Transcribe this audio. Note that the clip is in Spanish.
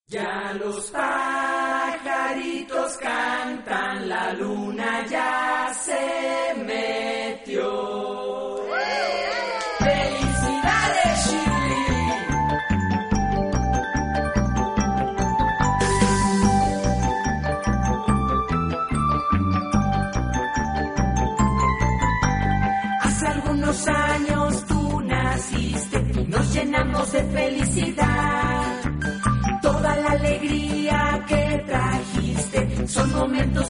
Ya los pajaritos cantan, la luna ya se metió. ¡Felicidades, Shirley! Hace algunos años tú naciste y nos llenamos de felicidad. Toda la alegría que trajiste son momentos